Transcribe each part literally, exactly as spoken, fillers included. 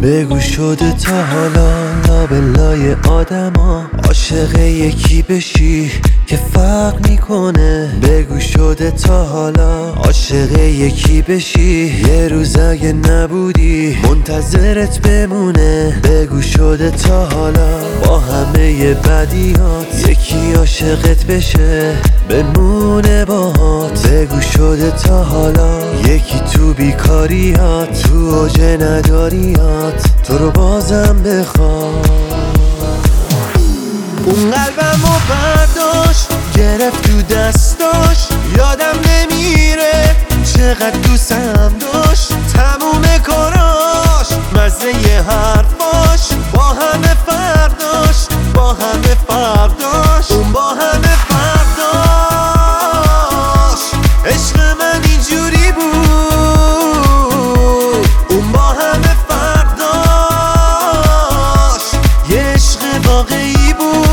بگو شده تا حالا لابلای آدما عاشق یکی بشی که فرق میکنه؟ بگو شده تا حالا عاشق یکی بشی یه روز اگه نبودی منتظرت بمونه؟ بگو شده تا حالا با همه بدیات یکی عاشقت بشه بمونه باهات؟ بگو شده تا حالا یکی تو بیکاریات تو اوج نداریات تو رو بازم بخواد؟ اون قلبمو برداشت گرفت تو دستاش یادم نمیره چقدر دوستم داشت تموم کاراش مزه ی حرفاش با همه فرداش با همه فرداش اون با همه فرداش عشق من اینجوری بود اون با همه فرداش یه عشق واقعی بود.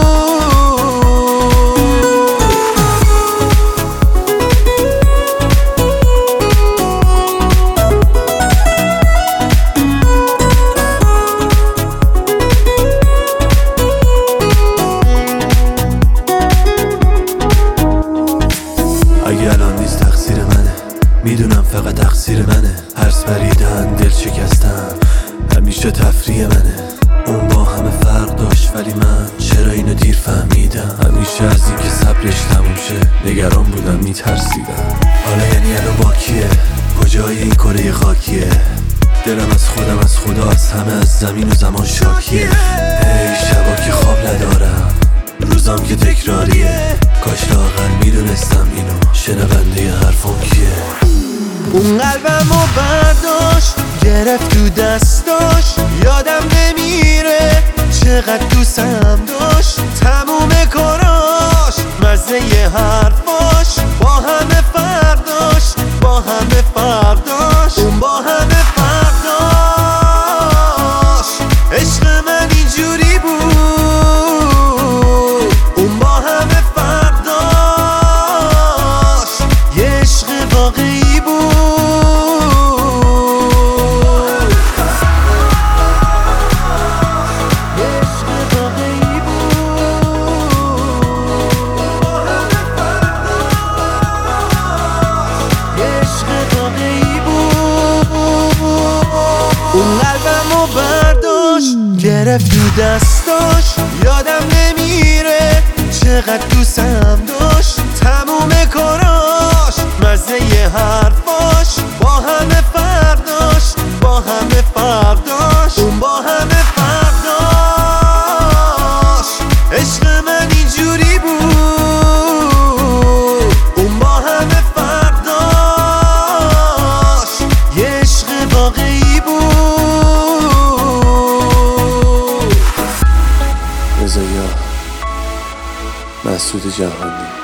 اگه الان نیست تقصیر منه میدونم فقط تقصیر منه هرس پریدن دل شکستم همیشه تفریح منه اون با همه فرق داشت ولی من چرا اینو دیر فهمیدم همیشه از این که صبرش تموم شه نگران بودم میترسیدم حالا یعنی الان با کیه کجای این کره خاکیه دلم از خودم از خدا از همه از زمین و زمان شاکیه هی شبا که خواب ندارم روزام که تکراریه کاش لااقل میدونستم اینو شنونده حرفم کیه. اون قلبمو برداشت گرفت تو دستاش یادم نمیره چقدر دوستم داشت تموم کاراش مزه ی حرفاش با همه فرداش با همه فرداش اون با همه فرداش عشق من اینجوری بود اون با همه فرداش یه عشق واقعی بود. اون قلبمو برداشت گرفت تو دستاش یادم نمیره چقدر دوستم داشت تموم کاراش مزه ی حرفاش با همه فرداش با همه فرداش اون با همه فرداش عشق من اینجوری بود اون با همه فرداش یه عشق واقعی بود. رضا مسعود جهانی